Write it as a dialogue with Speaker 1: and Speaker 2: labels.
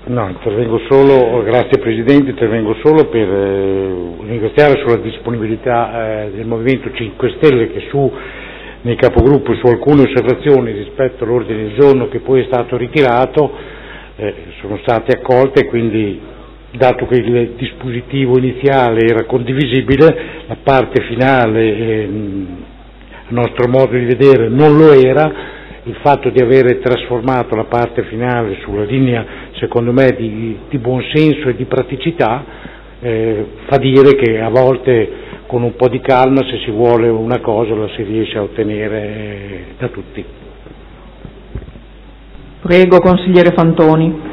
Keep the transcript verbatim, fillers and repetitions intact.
Speaker 1: No, intervengo solo, grazie Presidente, intervengo solo per eh, ringraziare sulla disponibilità eh, del Movimento cinque Stelle che su, nei capogruppo su alcune osservazioni rispetto all'ordine del giorno che poi è stato ritirato eh, sono state accolte e quindi, dato che il dispositivo iniziale era condivisibile, la parte finale eh, a nostro modo di vedere non lo era. Il fatto di avere trasformato la parte finale sulla linea, secondo me, di, di buonsenso e di praticità, eh, fa dire che a volte con un po' di calma, se si vuole una cosa, la si riesce a ottenere eh, da tutti.
Speaker 2: Prego, consigliere Fantoni.